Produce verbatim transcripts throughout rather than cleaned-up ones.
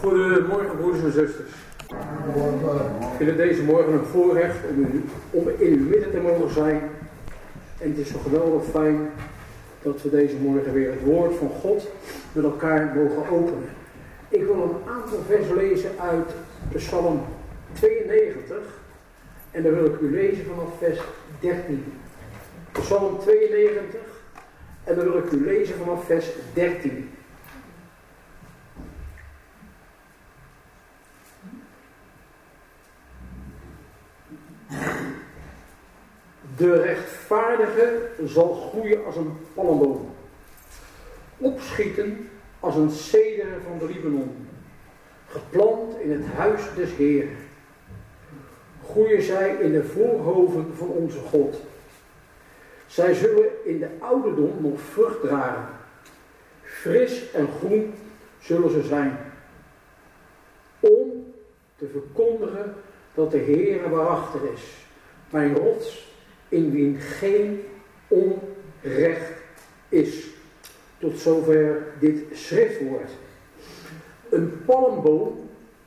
Goedemorgen broeders en zusters. Ik vind het deze morgen een voorrecht om in, om in uw midden te mogen zijn. En het is zo geweldig fijn dat we deze morgen weer het woord van God met elkaar mogen openen. Ik wil een aantal versen lezen uit Psalm tweeënnegentig. En dan wil ik u lezen vanaf vers dertien. Psalm tweeënnegentig. En dan wil ik u lezen vanaf vers dertien. De rechtvaardige zal groeien als een palmboom, opschieten als een cedere van de Libanon, geplant in het huis des Heeren. Groeien zij in de voorhoven van onze God. Zij zullen in de ouderdom nog vrucht dragen. Fris en groen zullen ze zijn, om te verkondigen dat de Heere waarachtig is, mijn rots, in wien geen onrecht is. Tot zover dit schriftwoord. Een palmboom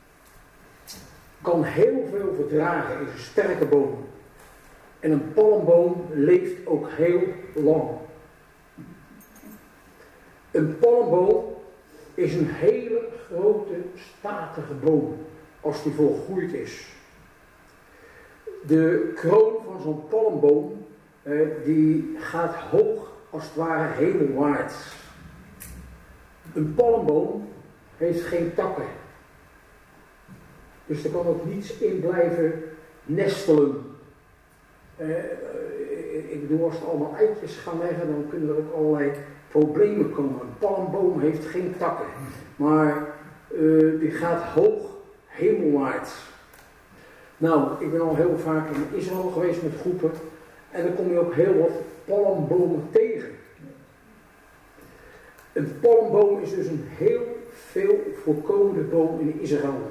kan heel veel verdragen, is een sterke boom. En een palmboom leeft ook heel lang. Een palmboom is een hele grote, statige boom, als die volgroeid is. De kroon van zo'n palmboom, eh, die gaat hoog, als het ware hemelwaarts. Een palmboom heeft geen takken. Dus er kan ook niets in blijven nestelen. Eh, ik bedoel, als er allemaal eitjes gaan leggen, dan kunnen er ook allerlei problemen komen. Een palmboom heeft geen takken, maar uh, die gaat hoog hemelwaarts. Nou, ik ben al heel vaak in Israël geweest met groepen en dan kom je ook heel wat palmbomen tegen. Een palmboom is dus een heel veel voorkomende boom in Israël.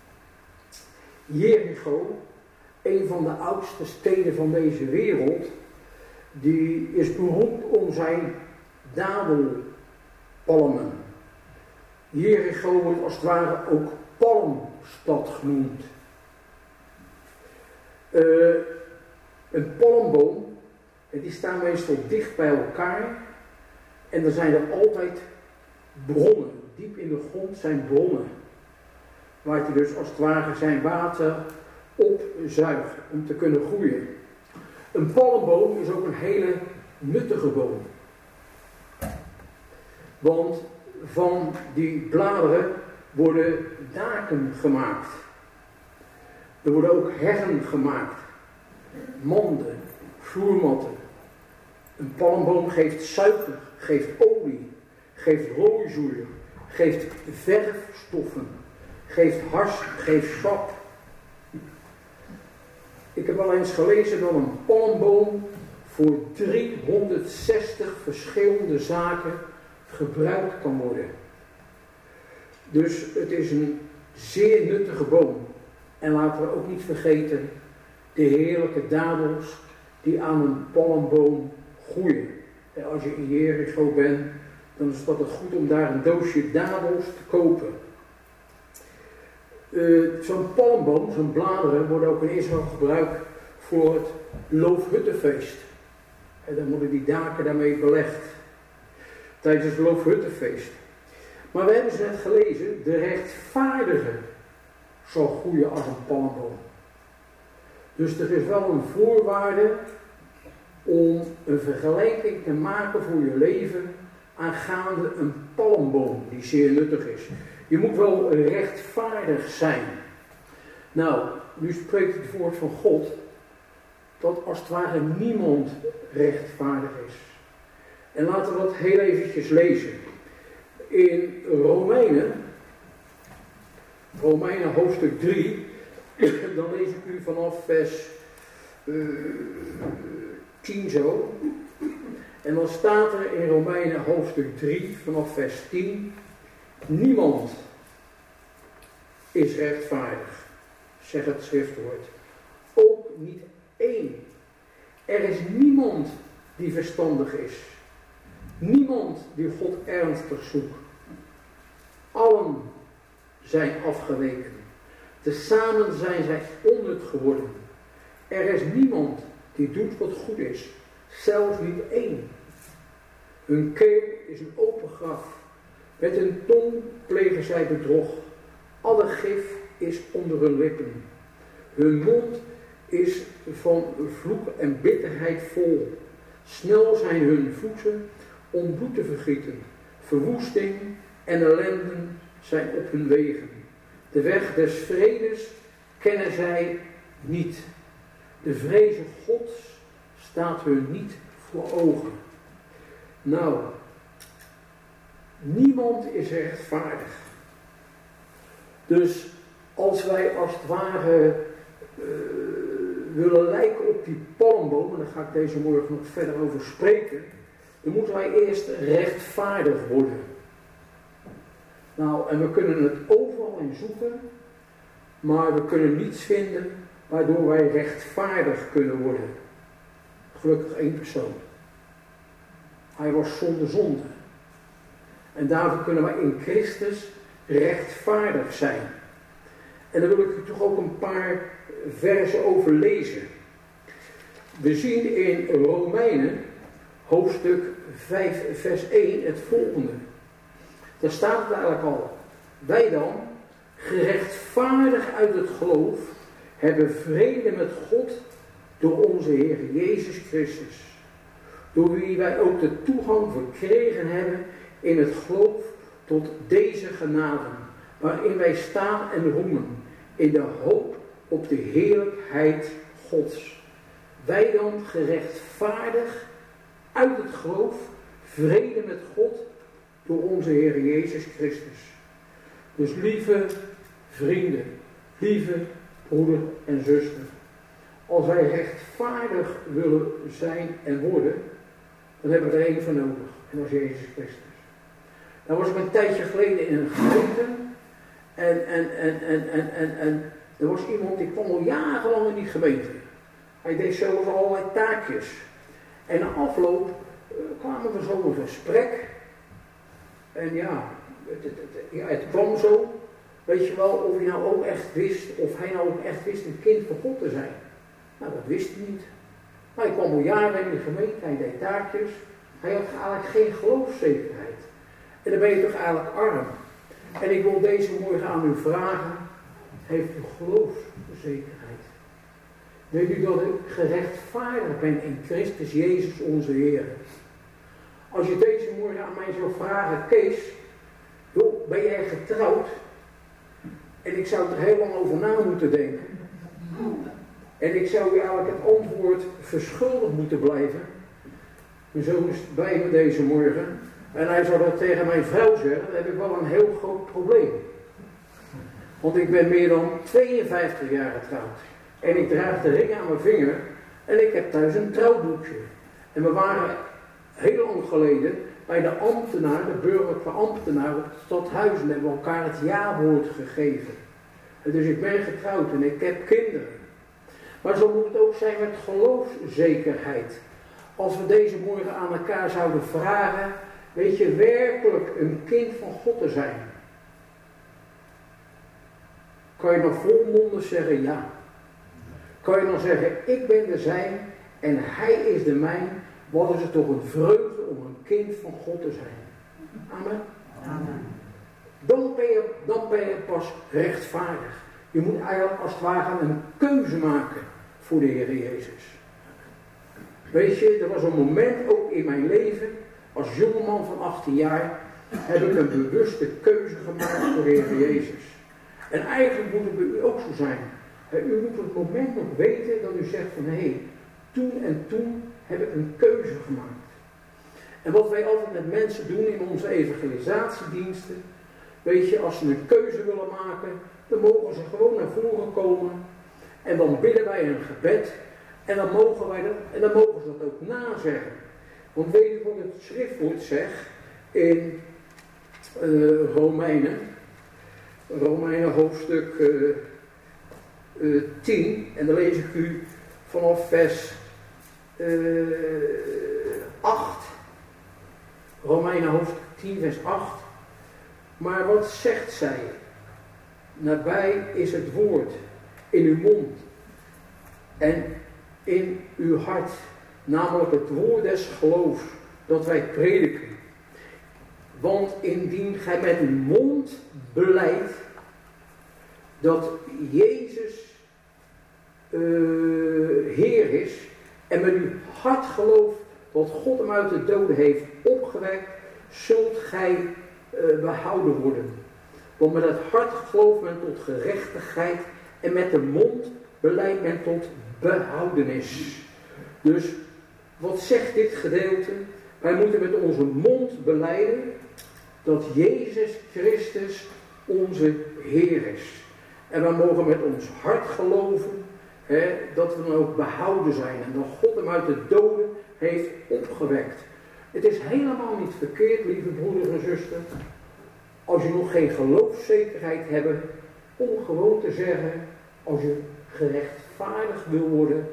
Jericho, een van de oudste steden van deze wereld, die is beroemd om zijn dadelpalmen. Jericho wordt als het ware ook palmstad genoemd. Uh, een palmboom, die staan meestal dicht bij elkaar en er zijn er altijd bronnen. Diep in de grond zijn bronnen, waar hij dus als het ware zijn water opzuigt om te kunnen groeien. Een palmboom is ook een hele nuttige boom. Want van die bladeren worden daken gemaakt. Er worden ook heggen gemaakt. Manden, vloermatten. Een palmboom geeft suiker, geeft olie, geeft rooizoer, geeft verfstoffen, geeft hars, geeft sap. Ik heb al eens gelezen dat een palmboom voor driehonderdzestig verschillende zaken gebruikt kan worden. Dus het is een zeer nuttige boom. En laten we ook niet vergeten de heerlijke dadels die aan een palmboom groeien. En als je in Jericho bent, dan is het goed om daar een doosje dadels te kopen. Uh, zo'n palmboom, zo'n bladeren, worden ook in Israël gebruikt voor het Loofhuttenfeest. En dan worden die daken daarmee belegd. Tijdens het Loofhuttenfeest. Maar we hebben ze net gelezen, de rechtvaardige zal groeien als een palmboom. Dus er is wel een voorwaarde om een vergelijking te maken voor je leven aangaande een palmboom die zeer nuttig is. Je moet wel rechtvaardig zijn. Nou, nu spreekt het woord van God dat als het ware niemand rechtvaardig is. En laten we dat heel eventjes lezen. In Romeinen, Romeinen hoofdstuk drie, dan lees ik u vanaf vers uh, tien zo. En dan staat er in Romeinen hoofdstuk drie, vanaf vers tien, niemand is rechtvaardig, zegt het schriftwoord. Ook niet één. Er is niemand die verstandig is. Niemand die God ernstig zoekt. Allen zijn afgeweken. Tezamen zijn zij onnut geworden. Er is niemand die doet wat goed is, zelfs niet één. Hun keel is een open graf. Met hun tong plegen zij bedrog. Alle gif is onder hun lippen. Hun mond is van vloek en bitterheid vol. Snel zijn hun voeten om bloed te vergieten. Verwoesting en ellende zijn op hun wegen. De weg des vredes kennen zij niet. De vreze Gods staat hun niet voor ogen. Nou, niemand is rechtvaardig. Dus als wij als het ware uh, willen lijken op die palmboom, en daar ga ik deze morgen nog verder over spreken, dan moeten wij eerst rechtvaardig worden. Nou, en we kunnen het overal in zoeken, maar we kunnen niets vinden waardoor wij rechtvaardig kunnen worden. Gelukkig één persoon. Hij was zonder zonde. En daarvoor kunnen wij in Christus rechtvaardig zijn. En daar wil ik u toch ook een paar versen over lezen. We zien in Romeinen, hoofdstuk vijf, vers één, het volgende. Daar staat het eigenlijk al. Wij dan, gerechtvaardig uit het geloof, hebben vrede met God door onze Heer Jezus Christus. Door wie wij ook de toegang verkregen hebben in het geloof tot deze genade, waarin wij staan en roemen, in de hoop op de heerlijkheid Gods. Wij dan gerechtvaardig uit het geloof, vrede met God, door onze Heer Jezus Christus. Dus lieve vrienden, lieve broeder en zuster, als wij rechtvaardig willen zijn en worden, dan hebben we er één voor nodig, en dat is Jezus Christus. Dan was ik een tijdje geleden in een gemeente, en, en, en, en, en, en, en er was iemand die kwam al jarenlang in die gemeente. Hij deed zelfs allerlei taakjes. En na afloop uh, kwamen we zo in gesprek. En ja het, het, het, ja, het kwam zo, weet je wel, of hij nou ook echt wist, of hij nou ook echt wist een kind van God te zijn. Nou, dat wist hij niet. Maar hij kwam al jaren in de gemeente, hij deed taakjes. Hij had eigenlijk geen geloofszekerheid. En dan ben je toch eigenlijk arm. En ik wil deze morgen aan u vragen, heeft u geloofszekerheid? Weet u dat ik gerechtvaardigd ben in Christus Jezus onze Heer? Als je deze morgen aan mij zou vragen, Kees, joh, ben jij getrouwd? En ik zou er heel lang over na moeten denken. En ik zou je eigenlijk het antwoord verschuldigd moeten blijven. Mijn zoon is bij me deze morgen. En hij zou dat tegen mijn vrouw zeggen, dan heb ik wel een heel groot probleem. Want ik ben meer dan tweeënvijftig jaar getrouwd. En ik draag de ring aan mijn vinger. En ik heb thuis een trouwboekje. En we waren heel lang geleden bij de ambtenaar, de burgerlijke ambtenaar op het stadhuis. En hebben we elkaar het ja-woord gegeven. En dus ik ben getrouwd en ik heb kinderen. Maar zo moet het ook zijn met geloofszekerheid. Als we deze morgen aan elkaar zouden vragen, weet je werkelijk een kind van God te zijn? Kan je dan volmondig zeggen ja? Kan je dan zeggen, ik ben de zijn en hij is de mijn? Wat is het toch een vreugde om een kind van God te zijn? Amen? Amen. Dan ben je, dan ben je pas rechtvaardig. Je moet eigenlijk als het ware een keuze maken voor de Heer Jezus. Weet je, er was een moment ook in mijn leven, als jongeman van achttien jaar, heb ik een bewuste keuze gemaakt voor de Heer Jezus. En eigenlijk moet het bij u ook zo zijn. U moet op het moment nog weten dat u zegt van, hé, hey, toen en toen heb ik een keuze gemaakt. En wat wij altijd met mensen doen in onze evangelisatiediensten, weet je, als ze een keuze willen maken, dan mogen ze gewoon naar voren komen en dan bidden wij een gebed en dan mogen wij dat, en dan mogen ze dat ook nazeggen. Want weet je wat het schriftwoord zegt in uh, Romeinen, Romeinen hoofdstuk uh, uh, tien, en dan lees ik u vanaf vers uh, acht, Romeinen hoofdstuk tien vers acht. Maar wat zegt zij? nabij is het woord in uw mond en in uw hart, namelijk het woord des geloofs dat wij prediken. Want indien gij met uw mond belijdt dat Jezus uh, Heer is en met uw hart gelooft dat God hem uit de doden heeft opgewekt, zult gij uh, behouden worden. Want met het hart gelooft men tot gerechtigheid en met de mond belijdt men tot behoudenis. Dus wat zegt dit gedeelte? Wij moeten met onze mond belijden dat Jezus Christus onze Heer is. En wij mogen met ons hart geloven hè, dat we dan ook behouden zijn en dat God hem uit de doden heeft opgewekt. Het is helemaal niet verkeerd, lieve broeders en zusters, als je nog geen geloofszekerheid hebt, om gewoon te zeggen, als je gerechtvaardigd wil worden,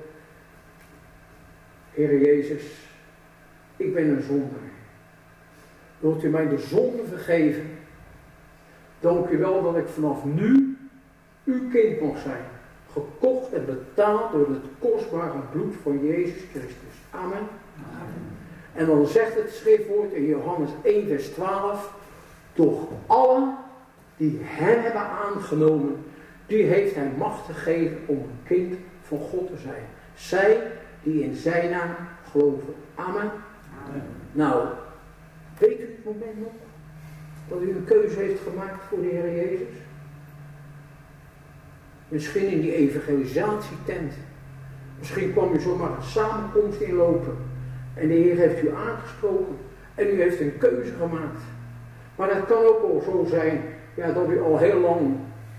Heer Jezus, ik ben een zondaar. Wilt u mij de zonde vergeven? Dank u wel dat ik vanaf nu uw kind mag zijn. Gekocht en betaald door het kostbare bloed van Jezus Christus. Amen. Amen. En dan zegt het schriftwoord in Johannes één vers twaalf. Doch allen die hem hebben aangenomen, die heeft hij macht gegeven om een kind van God te zijn. Zij die in zijn naam geloven. Amen. Amen. Nou, weet u het moment nog dat u een keuze heeft gemaakt voor de Heer Jezus? Misschien in die evangelisatietent. Misschien kwam u zomaar een samenkomst inlopen en de Heer heeft u aangesproken en u heeft een keuze gemaakt. Maar dat kan ook wel zo zijn ja, dat u al heel lang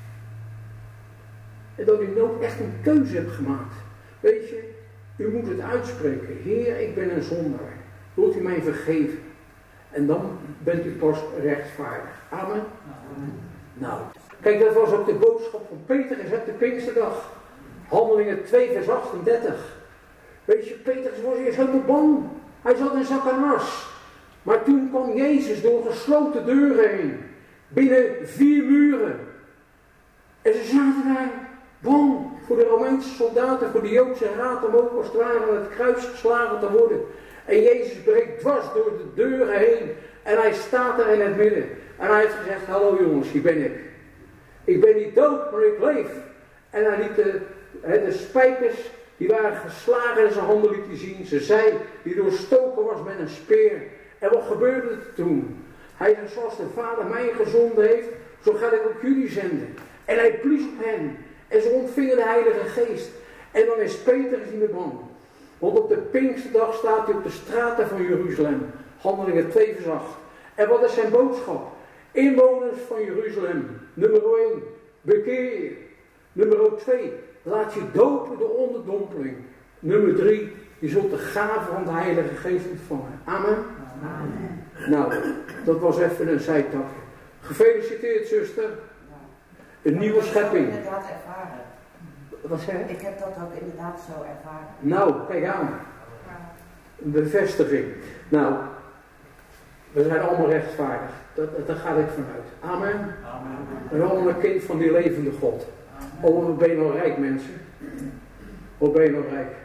en dat u nooit echt een keuze hebt gemaakt. Weet je, u moet het uitspreken. Heer, ik ben een zondaar. Wilt u mij vergeven? En dan bent u pas rechtvaardig. Amen? Amen. Nou, kijk, dat was ook de boodschap van Petrus op de Pinksterdag. Handelingen twee vers achtendertig. Weet je, Petrus was eerst helemaal bang. Hij zat in zak en as. Maar toen kwam Jezus door gesloten deuren heen. Binnen vier muren. En ze zaten daar bang voor de Romeinse soldaten, voor de Joodse raad om ook als het ware aan het kruis geslagen te worden. En Jezus breekt dwars door de deuren heen. En hij staat er in het midden. En hij heeft gezegd, hallo jongens, hier ben ik. Ik ben niet dood, maar ik leef. En hij liet de, de spijkers, die waren geslagen in zijn handen liet hij zien. Ze zij, die doorstoken was met een speer. En wat gebeurde er toen? Hij zei, zoals de Vader mij gezonden heeft, zo ga ik ook jullie zenden. En hij blies op hen. En ze ontvingen de Heilige Geest. En dan is Petrus niet meer bang. Want op de Pinksterdag staat hij op de straten van Jeruzalem. Handelingen twee vers acht. En wat is zijn boodschap? Inwoners van Jeruzalem. Nummer één. Bekeer je. Nummer twee. Laat je dopen de onderdompeling. Nummer drie. Je zult de gave van de Heilige Geest ontvangen. Amen. Amen. Nou, dat was even een zijtakje. Gefeliciteerd, zuster. Een nieuwe schepping. Ik heb dat inderdaad ervaren. Wat zei je? Ik heb dat ook inderdaad zo ervaren. Nou, kijk aan. Een bevestiging. Nou, we zijn allemaal rechtvaardig. Dat, daar ga ik vanuit. Amen. Amen. We zijn allemaal een kind van die levende God. Amen. Oh, wat ben je nou rijk, mensen? Wat ben je nou rijk?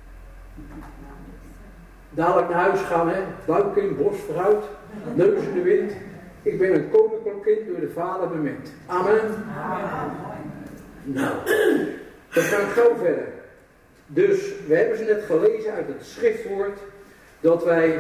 Dadelijk naar huis gaan, hè? Buik in, borst vooruit, neus in de wind. Ik ben een koninklijk kind door de Vader bemind. Amen. Amen. Nou, we gaan gauw verder. Dus, we hebben ze net gelezen uit het schriftwoord dat wij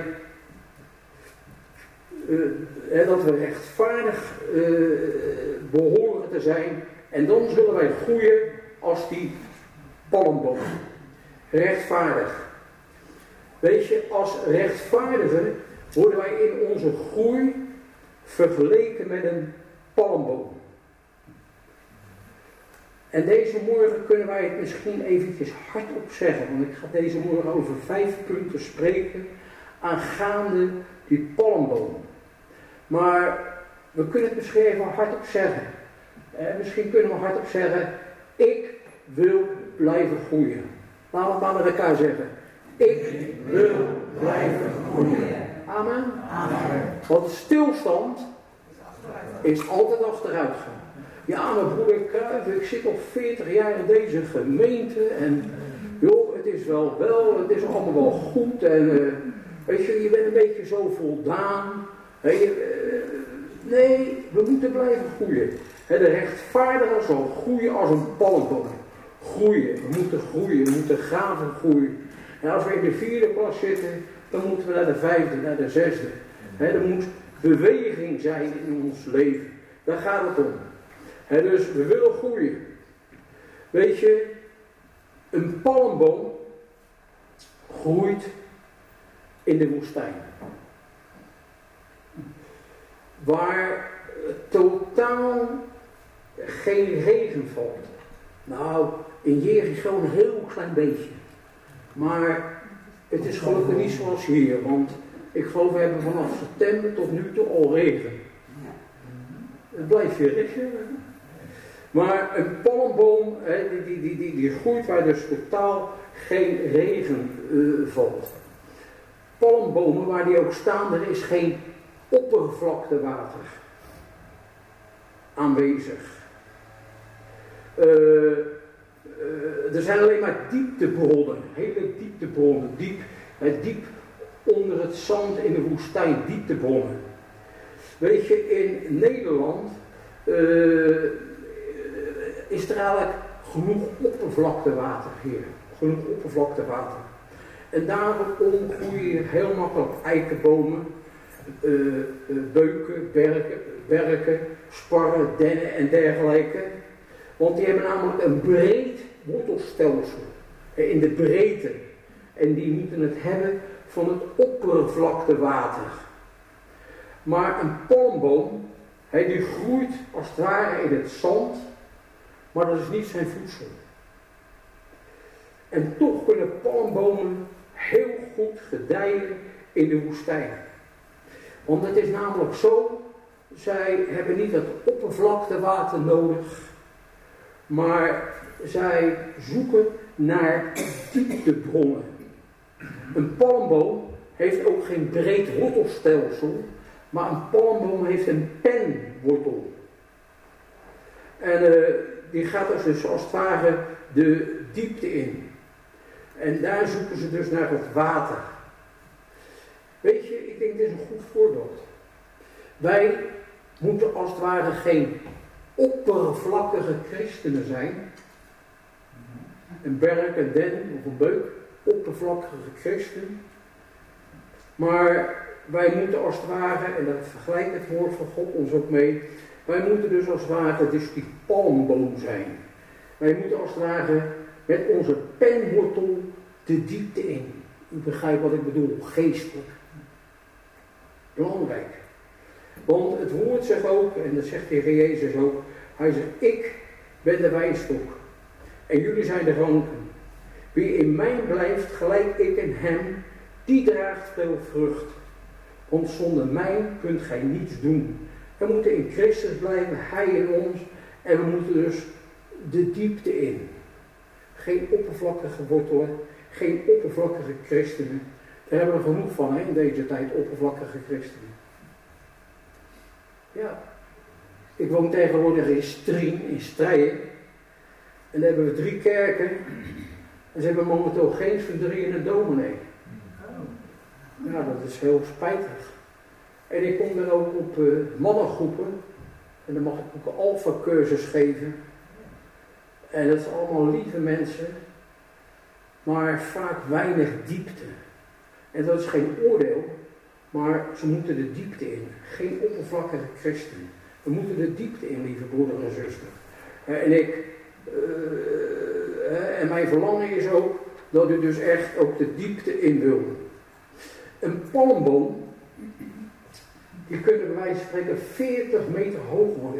uh, hè, dat we rechtvaardig uh, behoren te zijn. En dan zullen wij groeien als die palmboom. Rechtvaardig. Weet je, als rechtvaardigen worden wij in onze groei vergeleken met een palmboom. En deze morgen kunnen wij het misschien eventjes hardop zeggen, want ik ga deze morgen over vijf punten spreken aangaande die palmboom. Maar we kunnen het misschien even hardop zeggen. Eh, misschien kunnen we hardop zeggen, ik wil blijven groeien. Laten we het maar met elkaar zeggen. Ik wil blijven groeien. Amen. Amen. Want stilstand is altijd achteruit gaan. Ja, maar broeder Cruijff, ik zit al veertig jaar in deze gemeente en joh, het is wel wel, het is allemaal wel goed en uh, weet je, je bent een beetje zo voldaan. Hey, uh, nee, we moeten blijven groeien. He, de rechtvaardige zal groeien als een palmboom. Groeien, we moeten groeien, we moeten gaven groeien. En als we in de vierde klas zitten, dan moeten we naar de vijfde, naar de zesde. He, er moet beweging zijn in ons leven. Daar gaat het om. He, dus we willen groeien. Weet je, een palmboom groeit in de woestijn. Waar totaal geen regen valt. Nou, in Jericho een heel klein beetje. Maar het is gelukkig niet zoals hier. Want ik geloof we hebben vanaf september tot nu toe al regen. Het blijft weer regenen. Maar een palmboom, hè, die, die, die, die, die groeit waar dus totaal geen regen uh, valt. Palmbomen, waar die ook staan, er is geen oppervlaktewater aanwezig. Uh, uh, er zijn alleen maar dieptebronnen, hele dieptebronnen, diep, uh, diep onder het zand in de woestijn, dieptebronnen. Weet je, in Nederland uh, is er eigenlijk genoeg oppervlaktewater hier. Genoeg oppervlaktewater. En daarom groeien heel makkelijk eikenbomen, uh, uh, beuken, berken, berken, sparren, dennen en dergelijke. Want die hebben namelijk een breed wortelstelsel in de breedte. En die moeten het hebben van het oppervlaktewater. Maar een palmboom, hij die groeit als het ware in het zand, maar dat is niet zijn voedsel. En toch kunnen palmbomen heel goed gedijen in de woestijn. Want het is namelijk zo, zij hebben niet het oppervlaktewater nodig, maar zij zoeken naar dieptebronnen. Een palmboom heeft ook geen breed wortelstelsel, maar een palmboom heeft een penwortel. En uh, die gaat dus als het ware de diepte in. En daar zoeken ze dus naar het water. Weet je, ik denk dit is een goed voorbeeld. Wij moeten als het ware geen oppervlakkige christenen zijn. Een berk, een den of een beuk. Oppervlakkige christen. Maar wij moeten als het ware, en dat vergelijkt het woord van God ons ook mee, wij moeten dus als het ware dus die palmboom zijn. Wij moeten als het ware met onze penwortel de diepte in. U begrijpt wat ik bedoel, geestelijk. Belangrijk. Want het woord zegt ook, en dat zegt de Heer Jezus ook, hij zegt, ik ben de wijnstok en jullie zijn de ranken. Wie in mij blijft, gelijk ik in hem, die draagt veel vrucht. Want zonder mij kunt gij niets doen. We moeten in Christus blijven, hij in ons, en we moeten dus de diepte in. Geen oppervlakkige wortelen, geen oppervlakkige christenen. Daar hebben we genoeg van hè, in deze tijd, oppervlakkige christenen. Ja, ik woon tegenwoordig in Strien, in Strijen. En daar hebben we drie kerken. En ze hebben momenteel geen verdriende dominee. Ja, dat is heel spijtig. En ik kom dan ook op uh, mannengroepen. En dan mag ik ook een alfa-cursus geven. En dat zijn allemaal lieve mensen. Maar vaak weinig diepte. En dat is geen oordeel. Maar ze moeten de diepte in. Geen oppervlakkige christen. We moeten de diepte in, lieve broeder en zuster. Uh, en ik... Uh, uh, en mijn verlangen is ook dat u dus echt ook de diepte in wil. Een palmboom, die kunnen bij wijze van spreken veertig meter hoog worden.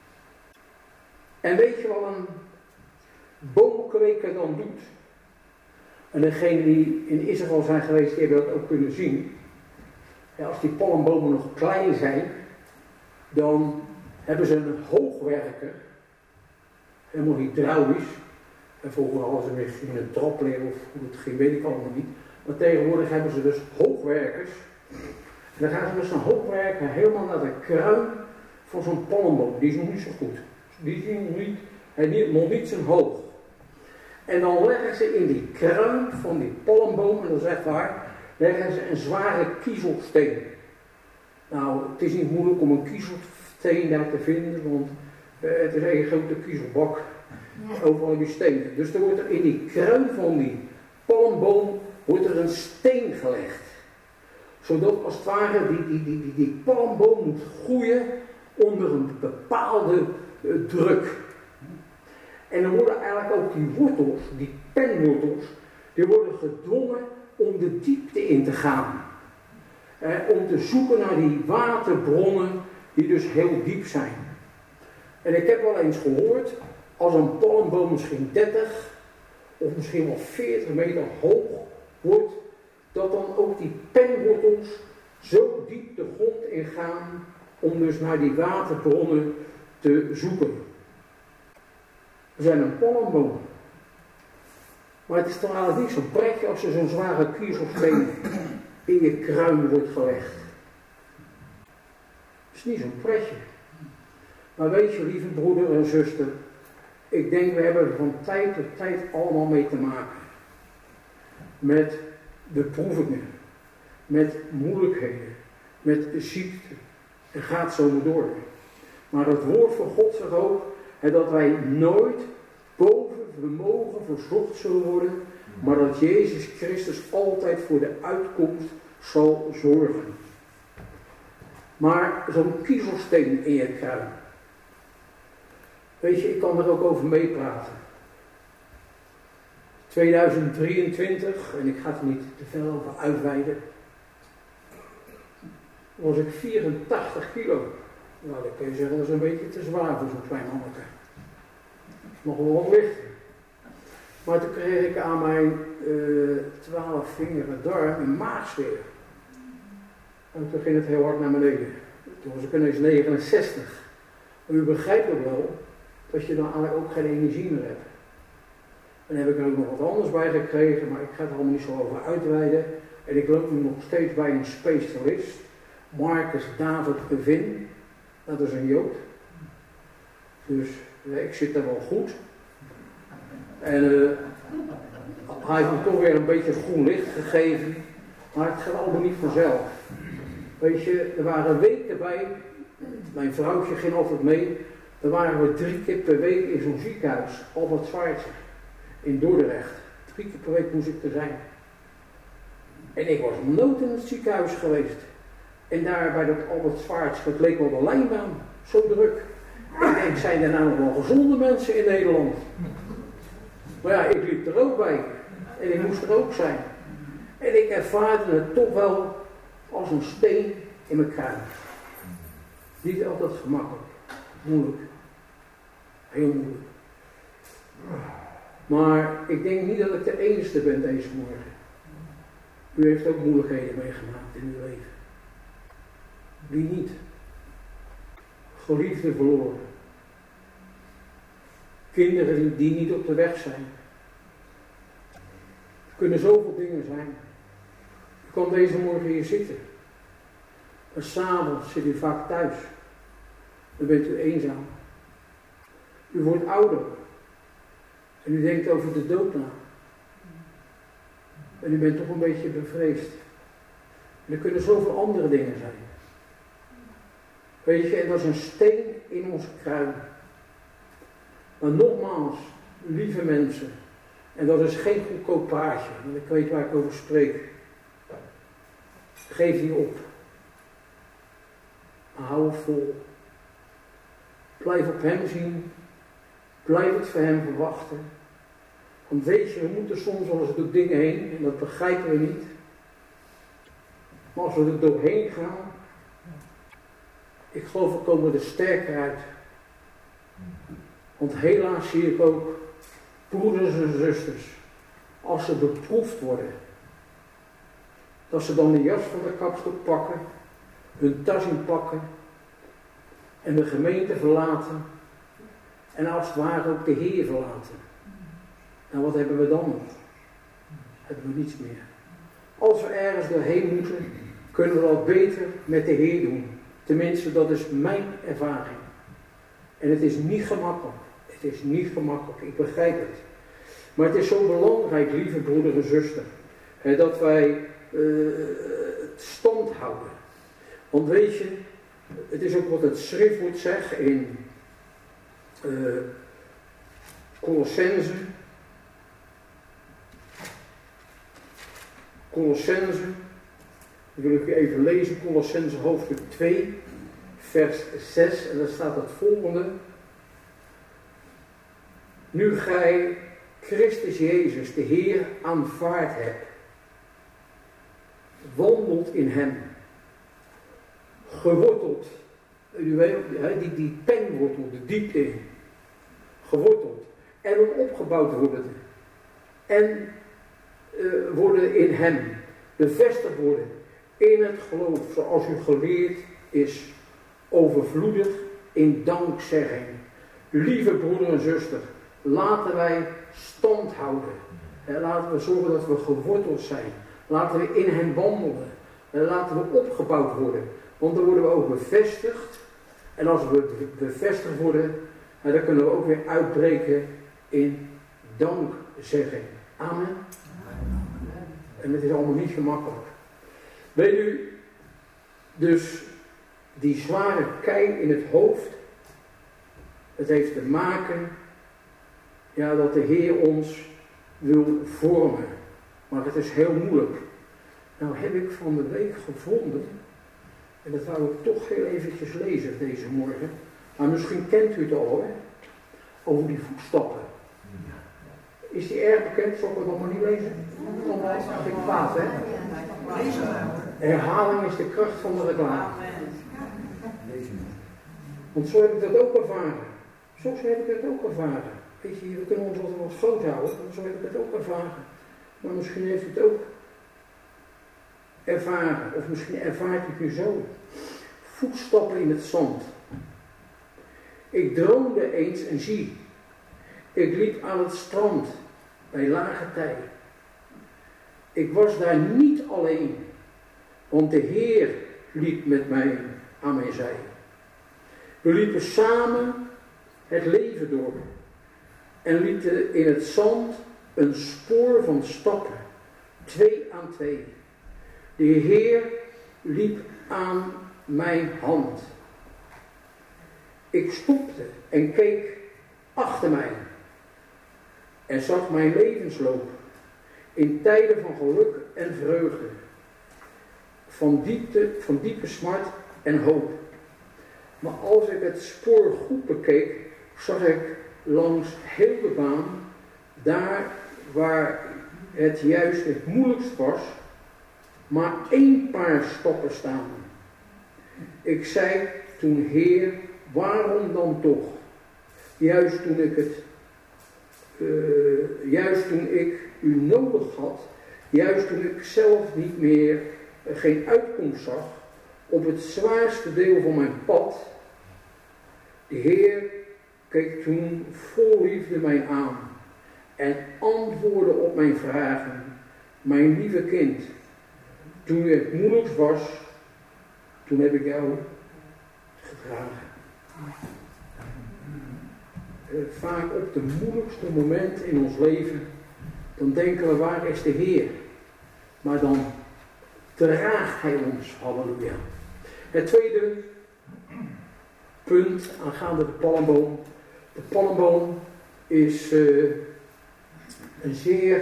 En weet je wat een boomkweker dan doet? En degenen die in Israël zijn geweest, die hebben dat ook kunnen zien. Ja, als die palmbomen nog klein zijn, dan hebben ze een hoogwerker, helemaal hydraulisch. En vroeger hadden ze misschien een trapleer of hoe het ging, weet ik allemaal niet. Maar tegenwoordig hebben ze dus hoogwerkers. En dan gaan ze met zo'n hoogwerker helemaal naar de kruin van zo'n palmboom. Die is nog niet zo goed. Die zien nog niet, hij niet, nog niet zijn hoog. En dan leggen ze in die kruin van die palmboom, en dat is echt waar, leggen ze een zware kiezelsteen. Nou, het is niet moeilijk om een kiezelsteen daar te vinden, want uh, het is een grote kiezelbak. Overal die stenen. Dus er wordt er in die kruin van die palmboom wordt er een steen gelegd. Zodat als het ware die, die, die, die, die palmboom moet groeien onder een bepaalde uh, druk. En dan worden eigenlijk ook die wortels, die penwortels, die worden gedwongen om de diepte in te gaan. Eh, om te zoeken naar die waterbronnen die dus heel diep zijn. En ik heb wel eens gehoord, als een palmboom misschien dertig of misschien wel veertig meter hoog wordt, dat dan ook die penwortels zo diep de grond ingaan om dus naar die waterbronnen te zoeken. We zijn een palmboom. Maar het is toch eigenlijk niet zo'n pretje als er zo'n zware kiezelsteen in je kruin wordt gelegd. Het is niet zo'n pretje. Maar weet je, lieve broeder en zuster, ik denk we hebben er van tijd tot tijd allemaal mee te maken. Met de proevingen, met moeilijkheden, met de ziekte. En gaat zo maar door. Maar het woord van God zegt ook, en dat wij nooit boven vermogen verzocht zullen worden, maar dat Jezus Christus altijd voor de uitkomst zal zorgen. Maar zo'n kiezelsteen in je kruin. Weet je, ik kan er ook over meepraten. tweeduizend drieëntwintig, en ik ga er niet te veel over uitweiden, was ik vierentachtig kilo. Nou, dan kun je zeggen, dat is een beetje te zwaar voor zo'n klein manneke. Nog wel wat lichter. Maar toen kreeg ik aan mijn uh, twaalf vingeren darm een maagzweer. En toen ging het heel hard naar beneden. Toen was ik ineens negenenzestig. En u begrijpt ook wel dat je dan eigenlijk ook geen energie meer hebt. En dan heb ik er ook nog wat anders bij gekregen, maar ik ga het er allemaal niet zo over uitweiden. En ik loop nu nog steeds bij een specialist, Marcus David Vin. Dat is een Jood. Dus ja, ik zit daar wel goed. En uh, hij heeft me toch weer een beetje groen licht gegeven. Maar het gaat allemaal niet vanzelf. Weet je, er waren weken bij. Mijn vrouwtje ging altijd mee. Dan waren we drie keer per week in zo'n ziekenhuis. Albert Schweitzer. In Dordrecht. Drie keer per week moest ik er zijn. En ik was nooit in het ziekenhuis geweest. En daar bij dat Albert Schweitzer, het leek wel de lijnbaan. Zo druk. Ik denk, zijn er nou nog wel gezonde mensen in Nederland? Maar ja, ik liep er ook bij. En ik moest er ook zijn. En ik ervaarde het toch wel als een steen in mijn kruin. Niet altijd gemakkelijk. Moeilijk. Heel moeilijk. Maar ik denk niet dat ik de enige ben deze morgen. U heeft ook moeilijkheden meegemaakt in uw leven. Wie niet? Geliefden verloren. Kinderen die niet op de weg zijn. Er kunnen zoveel dingen zijn. U kan deze morgen hier zitten. En s'avonds zit u vaak thuis. Dan bent u eenzaam. U wordt ouder. En u denkt over de dood na. En u bent toch een beetje bevreesd. En er kunnen zoveel andere dingen zijn. Weet je, en dat is een steen in onze kruin. Maar nogmaals, lieve mensen, en dat is geen goedkoop praatje, want ik weet waar ik over spreek. Geef niet op. Maar hou het vol. Blijf op hem zien. Blijf het voor hem verwachten. Want weet je, we moeten soms wel eens door dingen heen, en dat begrijpen we niet. Maar als we er doorheen gaan, ik geloof, we komen er sterker uit. Want helaas zie ik ook broeders en zusters, als ze beproefd worden, dat ze dan de jas van de kapstok pakken, hun tas inpakken en de gemeente verlaten en als het ware ook de Heer verlaten. En wat hebben we dan nog? Hebben we niets meer. Als we ergens doorheen moeten, kunnen we dat beter met de Heer doen. Tenminste, dat is mijn ervaring. En het is niet gemakkelijk. Het is niet gemakkelijk, ik begrijp het. Maar het is zo belangrijk, lieve broeder en zuster, hè, dat wij uh, het stand houden. Want weet je, het is ook wat het schriftwoord zegt in uh, Colossense. Colossense, dat wil ik even lezen, Colossense hoofdstuk twee, vers zes, en daar staat het volgende. Nu gij Christus Jezus, de Heer, aanvaard hebt, wandelt in hem, geworteld, u weet, die, die penwortel, de diepte in, geworteld, en om opgebouwd worden, en uh, worden in hem, bevestigd worden in het geloof, zoals u geleerd is, overvloedig in dankzegging. Lieve broeder en zuster, laten wij stand houden. En laten we zorgen dat we geworteld zijn. Laten we in hem wandelen. En laten we opgebouwd worden. Want dan worden we ook bevestigd. En als we bevestigd worden, dan kunnen we ook weer uitbreken in dankzegging. Amen. En het is allemaal niet gemakkelijk. Weet u, dus die zware kei in het hoofd, het heeft te maken, ja, dat de Heer ons wil vormen. Maar het is heel moeilijk. Nou heb ik van de week gevonden, en dat wou ik toch heel eventjes lezen deze morgen, maar misschien kent u het al, hè? Over die voetstappen. Is die erg bekend? Zal ik het nog maar niet lezen? Dat is ik kwaad, hè? Herhaling is de kracht van de reclame. Want zo heb ik dat ook ervaren. Zo heb ik dat ook ervaren. Weet je, we kunnen ons altijd wat groot houden, maar zo heb ik het ook ervaren. Maar misschien heeft u het ook ervaren, of misschien ervaart u het nu zo. Voetstappen in het zand. Ik droomde eens en zie, ik liep aan het strand bij lage tij. Ik was daar niet alleen, want de Heer liep met mij aan mijn zij. We liepen samen het leven door en lieten in het zand een spoor van stappen, twee aan twee. De Heer liep aan mijn hand. Ik stopte en keek achter mij en zag mijn levensloop in tijden van geluk en vreugde, van diepte, van diepe smart en hoop. Maar als ik het spoor goed bekeek, zag ik langs heel de baan, daar waar het juist het moeilijkst was, maar één paar stappen staan. Ik zei toen, Heer, waarom dan toch? Juist toen ik het, uh, juist toen ik u nodig had, juist toen ik zelf niet meer, uh, geen uitkomst zag, op het zwaarste deel van mijn pad. De Heer keek toen vol liefde mij aan en antwoordde op mijn vragen. Mijn lieve kind, toen het moeilijkst was, toen heb ik jou gedragen. Uh, vaak op de moeilijkste momenten in ons leven, dan denken we, waar is de Heer? Maar dan draagt Hij ons, halleluja. Het tweede punt aangaande de palmboom. De palmboom is uh, een zeer,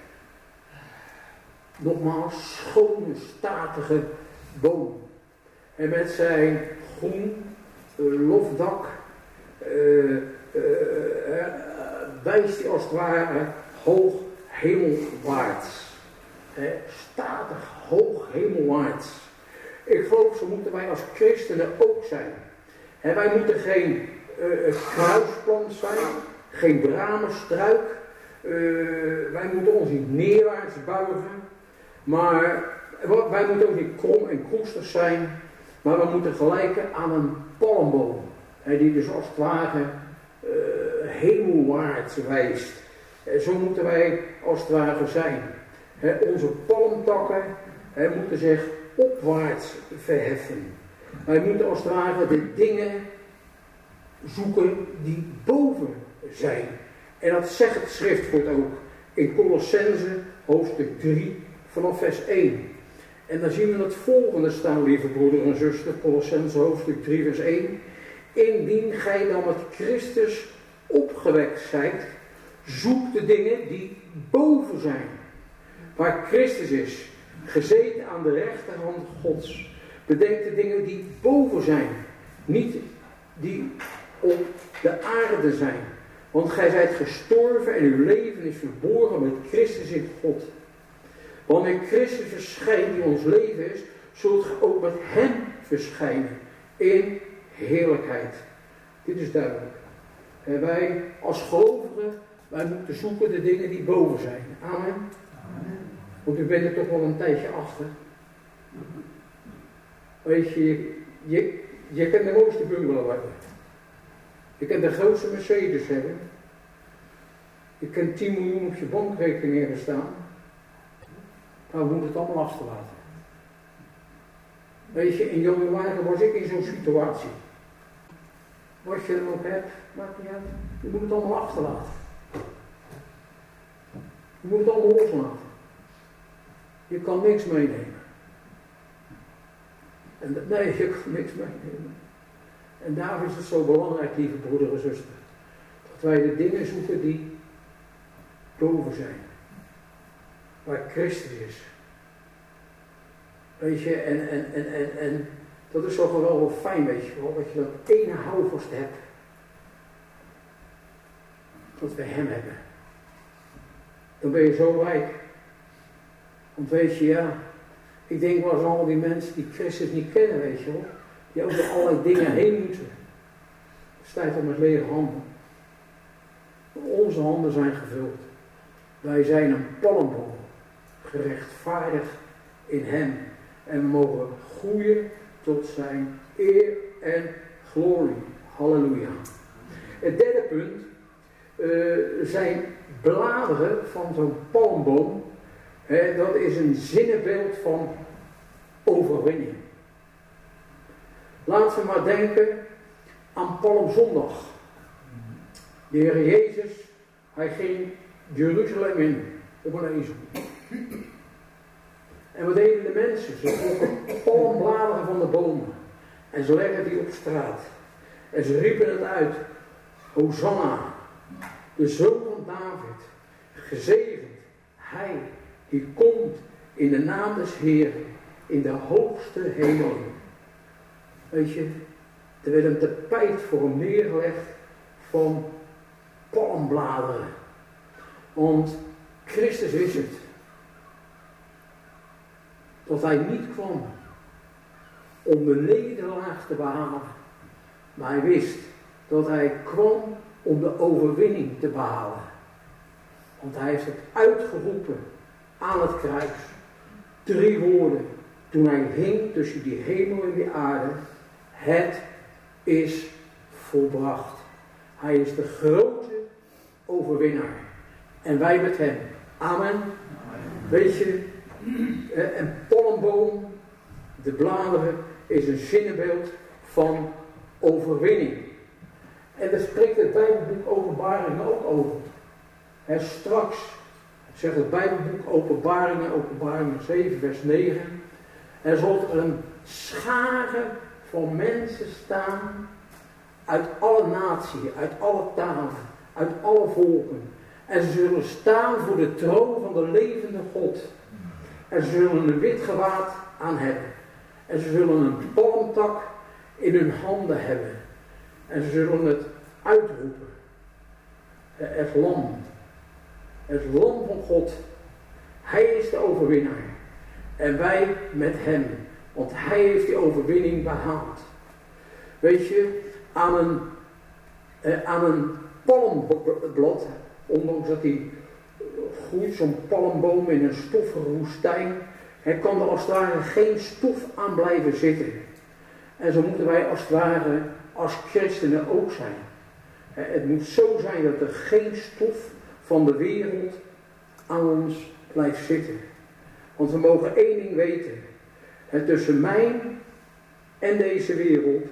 nogmaals, schone, statige boom. En met zijn groen uh, lofdak uh, uh, uh, wijst hij als het ware hoog hemelwaarts. Uh, statig, hoog hemelwaarts. Ik geloof, zo moeten wij als christenen ook zijn. En wij moeten geen uh, kruisplant zijn, geen bramenstruik. Uh, wij moeten ons niet neerwaarts buigen. Maar wij moeten ook niet krom en kroestig zijn. Maar we moeten gelijken aan een palmboom. Hè, die dus als het ware uh, hemelwaarts wijst. En zo moeten wij als het ware zijn. Hè, onze palmtakken hè, moeten zich opwaarts verheffen. Wij moeten als het ware de dingen zoeken die boven zijn. En dat zegt het schriftwoord ook in Colossense hoofdstuk drie vanaf vers één. En dan zien we het volgende staan, lieve broeder en zuster, Colossense hoofdstuk drie vers één. Indien gij dan met Christus opgewekt zijt, zoek de dingen die boven zijn, waar Christus is, gezeten aan de rechterhand Gods. Bedenk de dingen die boven zijn, niet die op de aarde zijn. Want gij zijt gestorven en uw leven is verborgen met Christus in God. Wanneer Christus verschijnt die ons leven is, zult ge ook met hem verschijnen in heerlijkheid. Dit is duidelijk. En wij als gelovigen, wij moeten zoeken de dingen die boven zijn. Amen. Amen. Want u bent er toch wel een tijdje achter. Weet je, je, je, je kan de mooiste bungalow hebben. Je kan de grootste Mercedes hebben. Je kan tien miljoen op je bankrekening hebben staan. Maar we moeten het allemaal achterlaten. Weet je, in januari was ik in zo'n situatie. Wat je er ook hebt, maakt niet uit. Je moet het allemaal achterlaten. Je moet het allemaal loslaten. Je kan niks meenemen. En dat, nee, je kan niks meenemen. En daarom is het zo belangrijk, lieve broeder en zuster, dat wij de dingen zoeken die boven zijn. Waar Christus is. Weet je, en, en, en, en, en dat is toch wel wel fijn, weet je wel, dat je dat ene houvast hebt. Dat we hem hebben. Dan ben je zo rijk. Want weet je, ja, ik denk wel eens al die mensen die Christus niet kennen, weet je wel, die over allerlei dingen heen moeten. Sta je toch met lege handen. Onze handen zijn gevuld. Wij zijn een palmboom, gerechtvaardigd in hem. En we mogen groeien tot zijn eer en glorie. Halleluja. Het derde punt uh, zijn bladeren van zo'n palmboom. He, dat is een zinnebeeld van overwinning. Laten we maar denken aan Palmzondag. De Heer Jezus, hij ging Jeruzalem in op een ezel. En wat deden de mensen? Ze trokken palmbladeren van de bomen en ze legden die op straat. En ze riepen het uit: Hosanna, de zoon van David, gezegend, hij die komt in de naam des Heeren, in de hoogste hemel. Weet je, er werd een tapijt voor hem neergelegd van palmbladeren. Want Christus wist het. Dat hij niet kwam om de nederlaag te behalen. Maar hij wist dat hij kwam om de overwinning te behalen. Want hij heeft het uitgeroepen aan het kruis. Drie woorden. Toen hij hing tussen die hemel en die aarde. Het is volbracht. Hij is de grote overwinnaar. En wij met hem. Amen. Amen. Weet je, een palmboom, de bladeren, is een zinnebeeld van overwinning. En daar spreekt het Bijbelboek Openbaringen ook over. He, straks zegt het Bijbelboek Openbaringen, Openbaringen zeven vers negen. Er zal er een schare van mensen staan uit alle naties, uit alle talen, uit alle volken. En ze zullen staan voor de troon van de levende God. En ze zullen een wit gewaad aan hebben. En ze zullen een palmtak in hun handen hebben. En ze zullen het uitroepen. Het lam. Het lam van God. Hij is de overwinnaar. En wij met hem. Want hij heeft die overwinning behaald. Weet je, aan een, eh, aan een palmblad, ondanks dat hij groeit, zo'n palmboom in een stoffige woestijn, er kan er als het ware geen stof aan blijven zitten. En zo moeten wij als het ware als christenen ook zijn. Het moet zo zijn dat er geen stof van de wereld aan ons blijft zitten. Want we mogen één ding weten. Het tussen mij en deze wereld,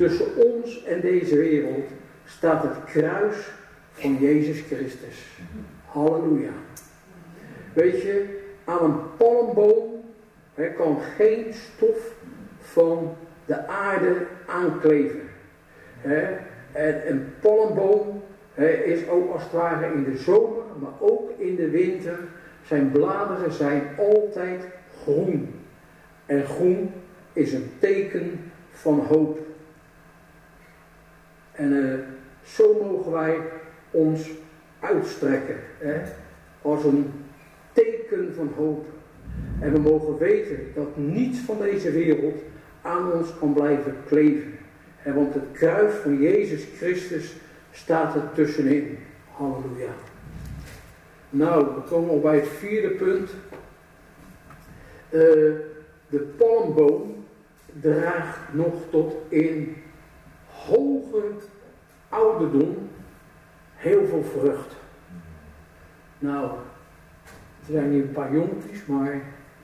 Tussen ons en deze wereld staat het kruis van Jezus Christus. Halleluja. Weet je, aan een palmboom he, kan geen stof van de aarde aankleven. He, en een palmboom he, is ook als het ware in de zomer, maar ook in de winter. Zijn bladeren zijn altijd groen. En groen is een teken van hoop. En uh, zo mogen wij ons uitstrekken. Hè, als een teken van hoop. En we mogen weten dat niets van deze wereld aan ons kan blijven kleven. Hè, want het kruis van Jezus Christus staat er tussenin. Halleluja. Nou, we komen al bij het vierde punt. Uh, de palmboom draagt nog tot in hoge ouderdom heel veel vrucht. Nou, er zijn hier een paar jongetjes, maar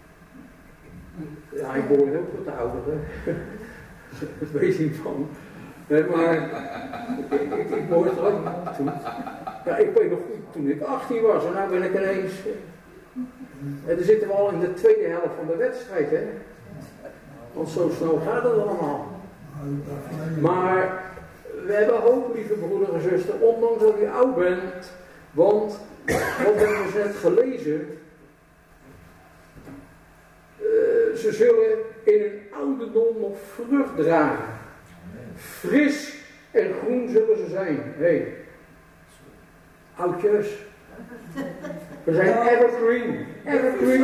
ja, ik word ook wat ouder, hè. Dat weet je niet van. Nee, maar ik, ik, ik word er ook niet toe. Ja, ik weet nog goed, toen ik achttien was, en nu ben ik ineens. En dan zitten we al in de tweede helft van de wedstrijd, hè. Want zo snel gaat het allemaal. Maar we hebben hoop, lieve broeder en zuster, ondanks dat je oud bent. Want, wat hebben we net gelezen? Uh, ze zullen in hun ouderdom nog vrucht dragen. Fris en groen zullen ze zijn. Hé, hey. Oudjes. We zijn evergreen. Evergreen.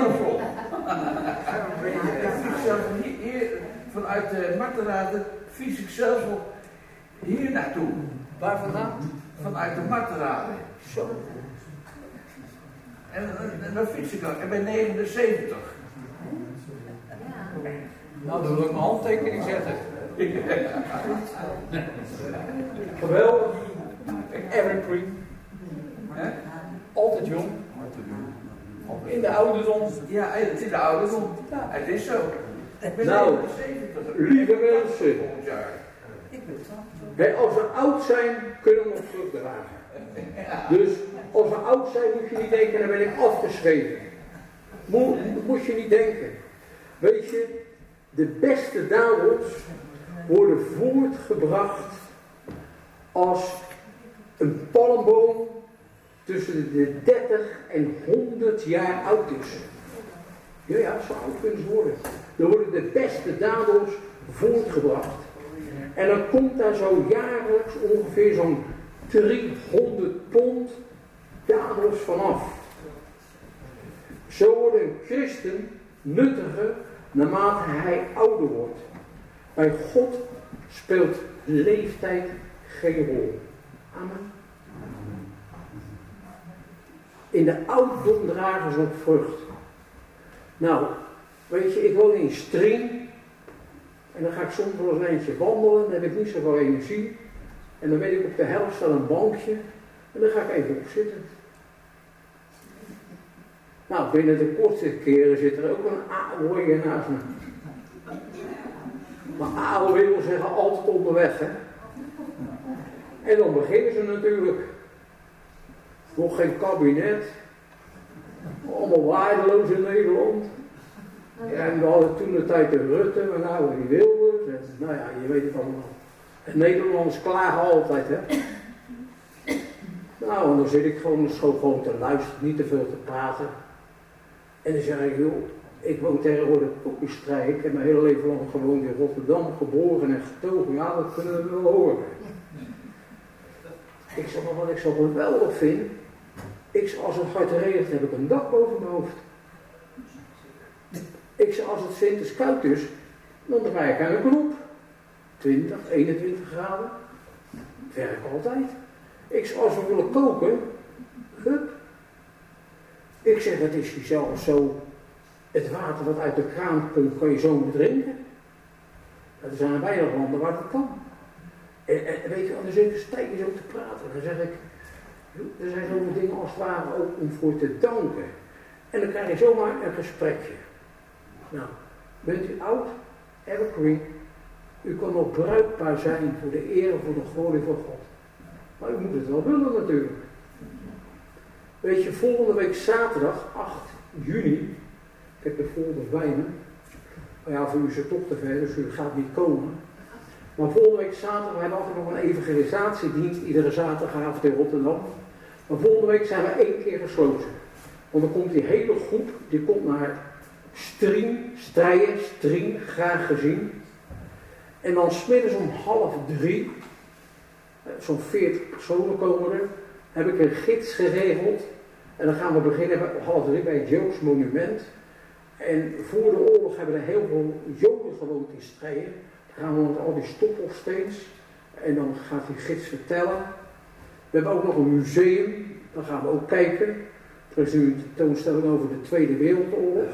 Hier, vanuit de Marteraden fiets ik zelfs nog hier naartoe. Waar vandaan? Vanuit de Marteraden. Zo. En, en, en dan fiets ik ook. Ik ben negenenzeventig. Nou, dan wil ik mijn handtekening zetten. Geweldig. Evergreen. He? Altijd jong. In de ouderdom. Ja, het is in de ouderdom. Ja, het is zo. Ik ben Nou, negenenzeventig. lieve mensen. Volgend jaar. Hey, als we oud zijn, kunnen we nog terugdragen. Ja. Dus als we oud zijn, moet je niet denken, dan ben ik afgeschreven. Moet, moet je niet denken. Weet je, de beste dadels worden voortgebracht als een palmboom tussen de dertig en honderd jaar oud is. Ja, ja, zo oud kunnen ze worden. Dan worden de beste dadels voortgebracht. En dan komt daar zo jaarlijks ongeveer zo'n driehonderd pond dadels vanaf. Zo wordt een christen nuttiger naarmate hij ouder wordt. Bij God speelt leeftijd geen rol. Amen. In de ouderdom dragen ze ook vrucht. Nou, weet je, ik woon in String. En dan ga ik soms wel eens een eentje wandelen. Dan heb ik niet zoveel energie. En dan weet ik op de helft staat een bankje. En dan ga ik even op zitten. Nou, binnen de kortste keren zit er ook een A O E naast me. Maar A O E wil zeggen altijd onderweg, hè. En dan beginnen ze natuurlijk. Nog geen kabinet. Allemaal waardeloos in Nederland. En we hadden toen de tijd de Rutte, maar nou die Wilders. En, nou ja, je weet het allemaal. En Nederlanders klagen altijd, hè. Nou, en dan zit ik gewoon, gewoon te luisteren, niet te veel te praten. En dan zeg ik, joh, ik woon tegenwoordig op die strijk. Ik heb mijn hele leven lang gewoond in Rotterdam, geboren en getogen. Ja, dat kunnen we wel horen. Ik zeg maar, wat ik zo geweldig vind. Ik zeg, als het hard regent, heb ik een dak boven mijn hoofd. Ik zeg, als het winters koud is, dan draai ik aan een knop. twintig, eenentwintig graden. Werk altijd. Ik zeg, als we willen koken, hup. Ik zeg, het is hier zelfs zo, het water wat uit de kraan komt, kan je zomaar drinken. Er zijn er weinig landen waar dat kan. En, en weet je, dan zit ik steeds ook te praten. Dan zeg ik, er zijn zoveel dingen als het ware ook om voor te danken. En dan krijg je zomaar een gesprekje. Nou, bent u oud? Evergreen. U kan ook bruikbaar zijn voor de eer en voor de glorie van God. Maar u moet het wel willen natuurlijk. Weet je, volgende week zaterdag, acht juni, ik heb de folder bij me. Maar ja, voor u is het toch te ver, dus u gaat niet komen. Maar volgende week zaterdag, we hebben altijd nog een evangelisatiedienst, iedere zaterdagavond in Rotterdam. Maar volgende week zijn we één keer gesloten. Want dan komt die hele groep, die komt naar Strien, Strijen, Strien, graag gezien. En dan 's middags om half drie, zo'n veertig personen komen er, heb ik een gids geregeld. En dan gaan we beginnen bij half drie bij het Joods monument. En voor de oorlog hebben er heel veel Joden gewoond in Strijen. Dan gaan we met al die stoppelsteens. En dan gaat die gids vertellen. We hebben ook nog een museum. Dan gaan we ook kijken. Er is nu een tentoonstelling over de Tweede Wereldoorlog.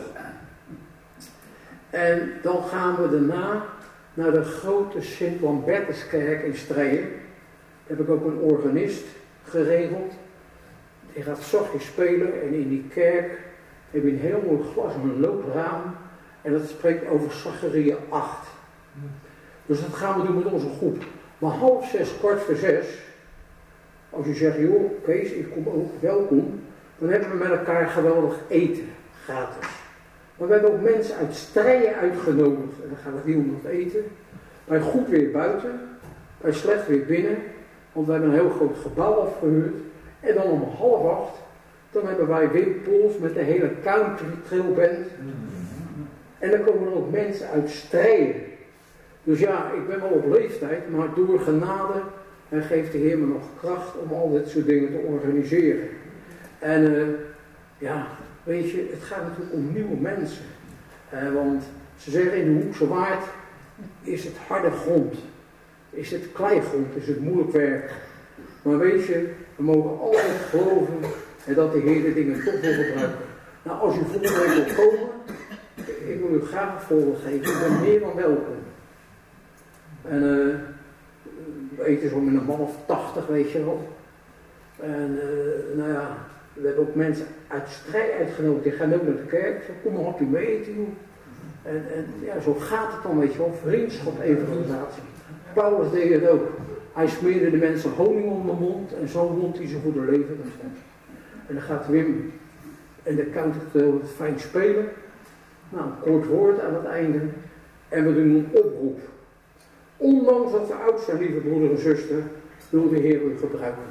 En dan gaan we daarna naar de grote Sint-Lambertuskerk in Strijen. Daar heb ik ook een organist geregeld. Die gaat zachtjes spelen en in die kerk heb je een heel mooi glas en een loodraam. En dat spreekt over Zacharia acht. Dus dat gaan we doen met onze groep. Maar half zes, kwart voor zes, als je zegt, joh Kees, ik kom ook, welkom. Dan hebben we met elkaar geweldig eten, gratis. Maar we hebben ook mensen uit Strijen uitgenodigd. En dan gaat het niet om het eten. Bij goed weer buiten, bij slecht weer binnen. Want we hebben een heel groot gebouw afgehuurd. En dan om half acht, dan hebben wij Wim Pols met de hele country trail band. En dan komen er ook mensen uit Strijen. Dus ja, ik ben wel op leeftijd, maar door genade en geeft de Heer me nog kracht om al dit soort dingen te organiseren. En uh, ja, weet je, het gaat natuurlijk om nieuwe mensen. Uh, want ze zeggen in de Hoekse Waard is het harde grond. Is het kleigrond, is het moeilijk werk. Maar weet je, we mogen altijd geloven en dat de Heer de dingen toch wil gebruiken. Nou, als u volgende week wil komen, ik wil u graag een voorbeeld geven. Ik ben meer dan welkom. En uh, we eten zo met een man of tachtig, weet je wel. En uh, nou ja, we hebben ook mensen uit strijd uitgenodigd. Die gaan ook naar de kerk. Zo, kom maar op, u mee eten, joh. En, en ja, zo gaat het dan, weet je wel. Vriendschap, evangelisatie. Paulus deed het ook. Hij smeerde de mensen honing om de mond en zo wond hij ze voor de leven. En dan gaat Wim en de counter het fijn spelen. Nou, een kort woord aan het einde. En we doen een oproep. Ondanks dat we oud zijn, lieve broeder en zuster, wil de Heer u gebruiken.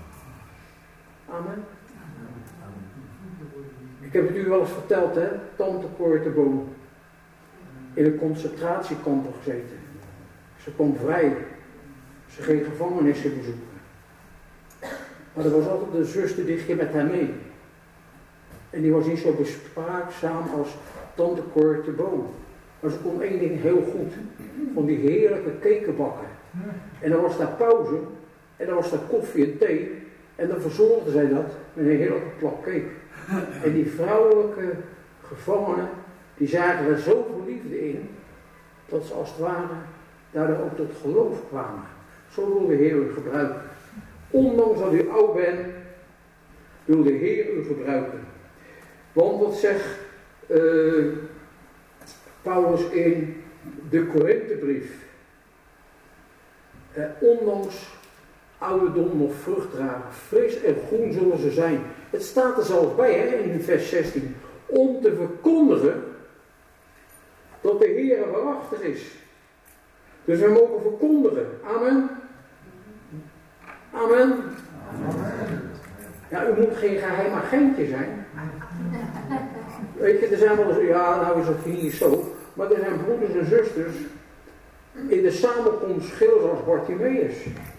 Amen. Ik heb het u wel eens verteld, hè. Tante Cor de Boom. In een concentratiekamp gezeten. Ze kwam vrij. Ze ging gevangenissen bezoeken. Maar er was altijd een zuster die ging met haar mee. En die was niet zo bespraakzaam als tante Cor de Boom. Maar ze kon één ding heel goed. Van die heerlijke kekenbakken. En dan was daar pauze. En dan was daar koffie en thee. En dan verzorgde zij dat met een heerlijke plak cake. En die vrouwelijke gevangenen, die zagen er zoveel liefde in. Dat ze als het ware daardoor ook tot geloof kwamen. Zo wil de Heer u gebruiken. Ondanks dat u oud bent, wil de Heer u gebruiken. Want wat zegt uh, Paulus in de Korinthebrief? Uh, ondanks ouderdom nog vrucht dragen, fris en groen zullen ze zijn. Het staat er zelfs bij, hè, in vers zestien. Om te verkondigen dat de Heer waarachtig is. Dus we mogen verkondigen. Amen. Amen. Ja, u moet geen geheim agentje zijn. Weet je, er zijn wel eens, ja, nou is het niet zo. Maar er zijn broeders en zusters in de samenkomst schilders als Bartimaeus.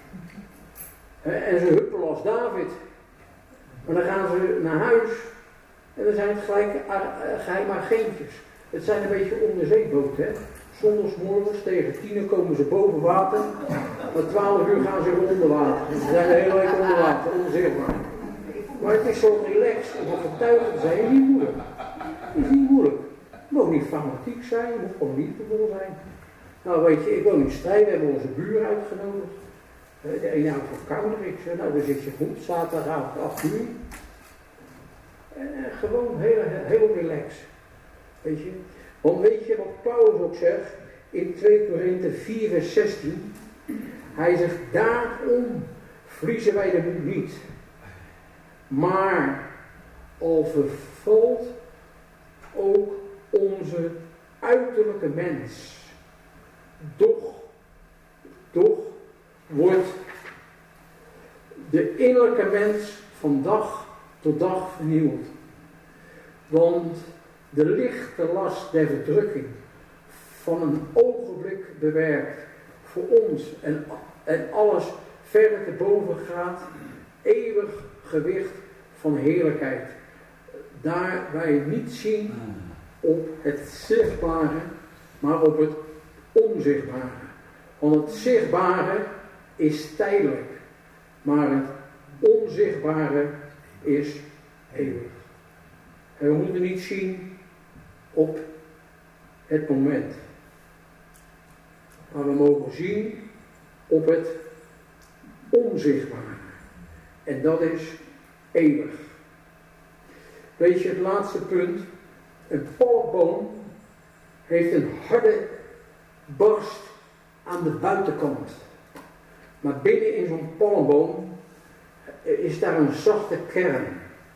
En ze huppelen als David. Maar dan gaan ze naar huis en dan zijn het gelijk geheim agentjes. Het zijn een beetje onderzeeboten, hè. Zondagsmorgens tegen tien komen ze boven water. Om twaalf uur gaan ze weer onder water. Ze zijn de hele week onder water, onzichtbaar. Maar het is zo relaxed om een getuige te zijn. Het is niet moeilijk. Het is niet moeilijk. Je moet niet fanatiek zijn, je moet gewoon liefdevol zijn. Nou weet je, ik woon in Strijd, we hebben onze buren uitgenodigd. De ene houdt van counter. Ik zei, nou dan zit je goed, zaterdagavond acht uur. En gewoon heel, heel relaxed. Weet je. Want weet je wat Paulus ook zegt in twee Korinthe vier vers zestien. Hij zegt, daarom verliezen wij de moed niet. Maar al vervalt ook onze uiterlijke mens. Doch, doch wordt de innerlijke mens van dag tot dag vernieuwd. Want de lichte last der verdrukking van een ogenblik bewerkt voor ons en, en alles verder te boven gaat, eeuwig gewicht van heerlijkheid. Daar wij niet zien op het zichtbare, maar op het onzichtbare. Want het zichtbare is tijdelijk, maar het onzichtbare is eeuwig. En we moeten niet zien op het moment, maar we mogen zien op het onzichtbare. En dat is eeuwig. Weet je, het laatste punt. Een palmboom heeft een harde barst aan de buitenkant. Maar binnen in zo'n palmboom is daar een zachte kern.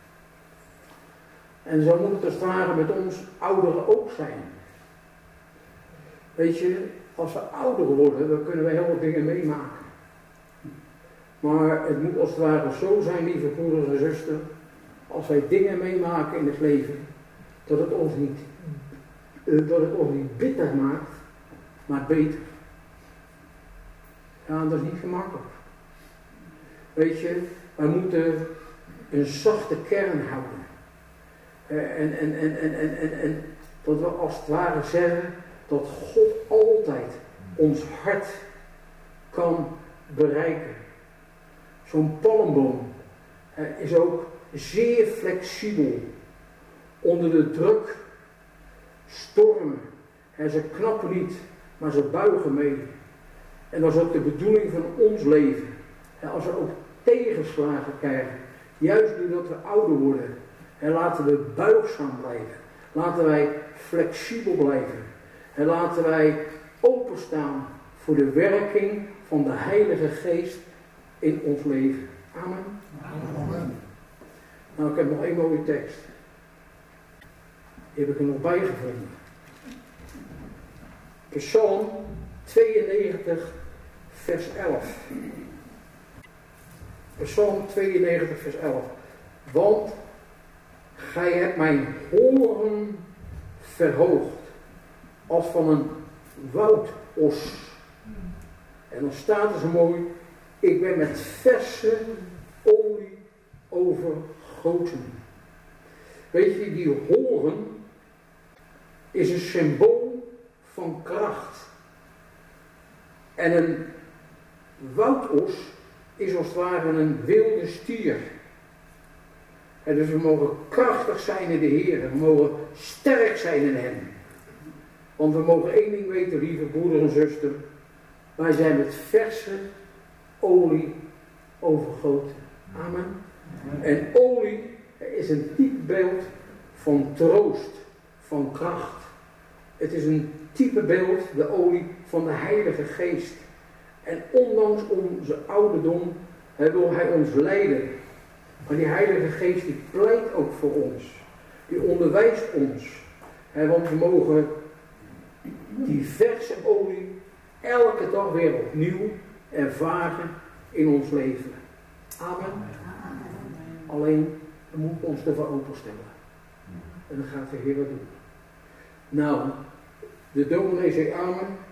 En zo moet het als het ware met ons ouderen ook zijn. Weet je, als we ouder worden, dan kunnen we heel wat dingen meemaken. Maar het moet als het ware zo zijn, lieve broeders en zusters, als wij dingen meemaken in het leven, dat het ons niet, dat het ons niet bitter maakt, maar beter. Ja, dat is niet gemakkelijk. Weet je, wij moeten een zachte kern houden. En, en, en, en, en, en, en dat we als het ware zeggen dat God altijd ons hart kan bereiken. Zo'n palmboom eh, is ook zeer flexibel onder de druk, stormen. En ze knappen niet, maar ze buigen mee. En dat is ook de bedoeling van ons leven. En als we ook tegenslagen krijgen, juist doordat we ouder worden, en laten we buigzaam blijven. Laten wij flexibel blijven. En laten wij openstaan voor de werking van de Heilige Geest in ons leven. Amen. Amen. Nou, ik heb nog één mooie tekst. Die heb ik er nog bij gevonden. Psalm tweeënnegentig, vers elf. Psalm tweeënnegentig, vers elf. Want gij hebt mijn horen verhoogd als van een woudos. En dan staat er zo mooi, ik ben met verse olie overgoten. Weet je, die horen is een symbool van kracht. En een woudos is als het ware een wilde stier. En dus we mogen krachtig zijn in de Heer. We mogen sterk zijn in Hem. Want we mogen één ding weten, lieve broeder en zuster. Wij zijn met verse olie overgoten. Amen. En olie is een type beeld van troost, van kracht. Het is een type beeld, de olie van de Heilige Geest. En ondanks onze ouderdom wil Hij ons leiden. Maar die Heilige Geest die pleit ook voor ons. Die onderwijst ons. He, want we mogen die verse olie elke dag weer opnieuw ervaren in ons leven. Amen. Alleen, we moeten ons ervoor openstellen. En dan gaat de Heer dat doen. Nou, de dominee zei amen.